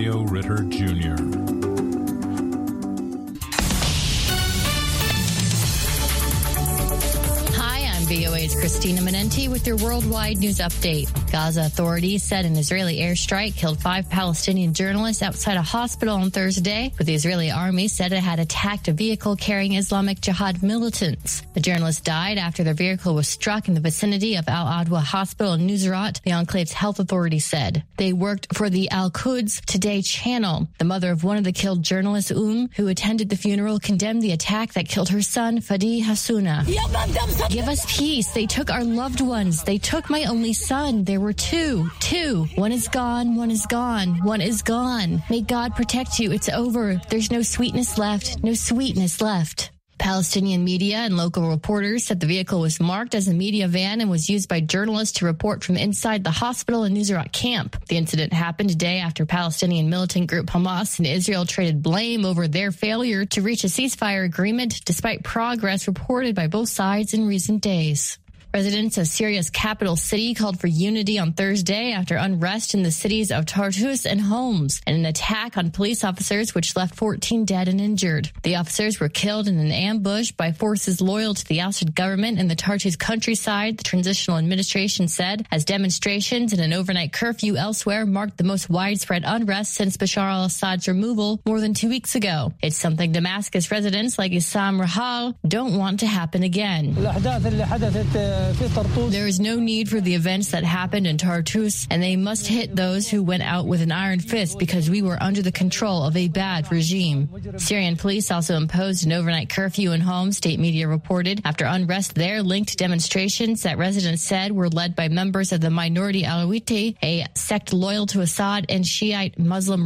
Leo Ritter Jr. VOA's Christina Menenti with your worldwide news update. Gaza authorities said an Israeli airstrike killed 5 Palestinian journalists outside a hospital on Thursday, but the Israeli army said it had attacked a vehicle carrying Islamic Jihad militants. The journalists died after their vehicle was struck in the vicinity of Al-Adwa Hospital in Nusrat, the enclave's health authority said. They worked for the Al-Quds Today channel. The mother of one of the killed journalists, who attended the funeral, condemned the attack that killed her son, Fadi Hassouna. Give us peace. They took our loved ones. They took my only son. There were two. One is gone. One is gone. One is gone. May God protect you. It's over. There's no sweetness left. No sweetness left. Palestinian media and local reporters said the vehicle was marked as a media van and was used by journalists to report from inside the hospital in Nusrat camp. The incident happened a day after Palestinian militant group Hamas and Israel traded blame over their failure to reach a ceasefire agreement despite progress reported by both sides in recent days. Residents of Syria's capital city called for unity on Thursday after unrest in the cities of Tartus and Homs and an attack on police officers which left 14 dead and injured. The officers were killed in an ambush by forces loyal to the ousted government in the Tartus countryside, the transitional administration said, as demonstrations and an overnight curfew elsewhere marked the most widespread unrest since Bashar al-Assad's removal more than 2 weeks ago. It's something Damascus residents like Issam Rahal don't want to happen again. There is no need for the events that happened in Tartus, and they must hit those who went out with an iron fist because we were under the control of a bad regime. Syrian police also imposed an overnight curfew in Homs, state media reported, after unrest there linked demonstrations that residents said were led by members of the minority Alawite, a sect loyal to Assad and Shiite Muslim